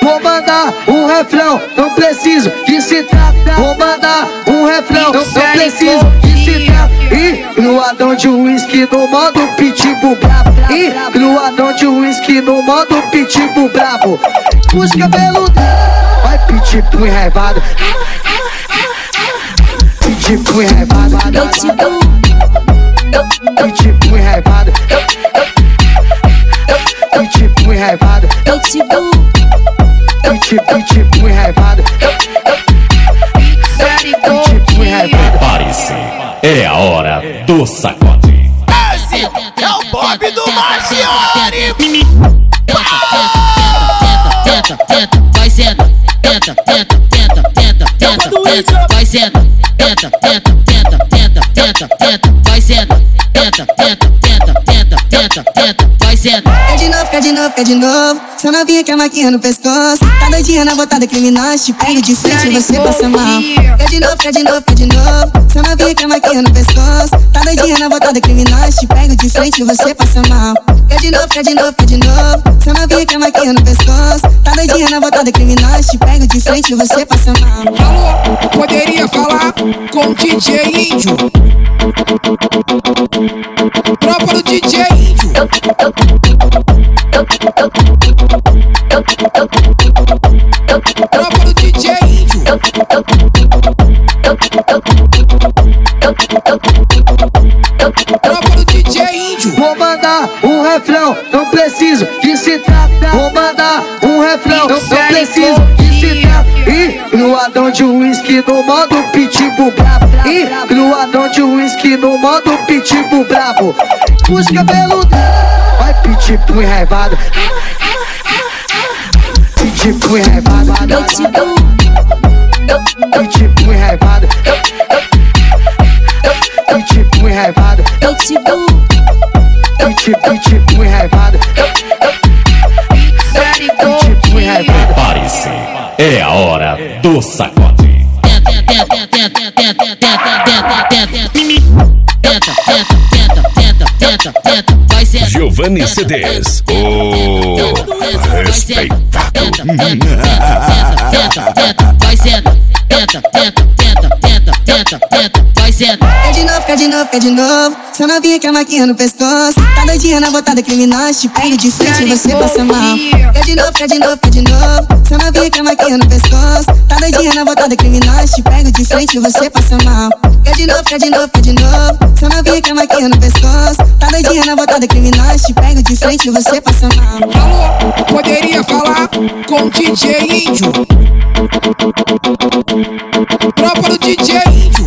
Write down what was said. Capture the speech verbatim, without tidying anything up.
Vou mandar um refrão, não preciso de citar. Vou mandar um refrão, não preciso de citar. E gruadão de uísque no modo pitbull brabo. E gruadão de uísque no modo pitbull brabo. Busca pelo vai pitbull enraivado. Pitbull enraivado. Eu te dou. Pitbull enraivado. Pitbull enraivado. Eu te dou. Pitbull enraivado. Pitbull enraivado. Prepare-se, é a hora do sacode. Esse é o Bob do Marchiori. Tenta, tenta, tenta, vai senta, tenta, tenta, tenta, tenta, tenta, tenta, vai senta, tenta, tenta, tenta, tenta, tenta, tenta, vai senta, tenta, tenta, tenta, tenta, tenta, tenta, vai senta. Quer de novo, quer de novo, quer de novo. Só novinha que a maquinha no pescoço. Tá doidinha na botada criminosa. Te pego de frente e você passa mal. Quer de novo, quer de novo, quer de novo. Só novinha que a maquinha no pescoço. Tá doidinha na botada criminosa. Te pego de frente e você passa mal. Quer de novo, quer de novo, quer de novo. Só novinha que a maquinha no pescoço. Tá doidinha na botada criminosa. Te pego de frente e você passa mal. Alô, poderia falar com o D J Índio. Tropa do D J Índio. Tropa do D J Índio. Tropa do D J Índio. Vou mandar um refrão, não preciso de citar. Vou mandar um refrão, não preciso de citar. E gruadão de uísque no modo pitbull brabo. E gruadão de uísque no modo pitbull brabo. Busca pelo vai pitbull enraivado. Pitbull enraivado. Eu te dou. Pitbull enraivado. Pitbull enraivado. Eu te dou. Pitbull enraivado. Pitbull enraivado. Prepare-se, é a hora do sacode. Tenta, tenta, tenta, tenta, tenta, tenta, tenta, tenta, tenta, tenta, tenta, vai senta. Giovanni C Ds, o respeitado. Tenta, tenta, tenta, tenta, vai senta. Tenta, tenta, tenta, tenta, tenta, tenta, vai senta. Quer de novo, quer de novo, quer de novo. Só novinha que a maquinha no pescoço. Tá doidinha na botada criminosa. Te pego de frente e você passa mal. Quer de novo, quer de novo, quer de novo. Só novinha que a maquinha no pescoço. Tá doidinha na botada criminosa. Te pego de frente e você passa mal. Quer de novo, quer de novo, quer de novo. Só novinha que a maquinha no pescoço. Tá doidinha na botada criminosa. Te pego de frente e você passa mal. Alô, poderia falar com o D J Índio. Tropa do D J Índio.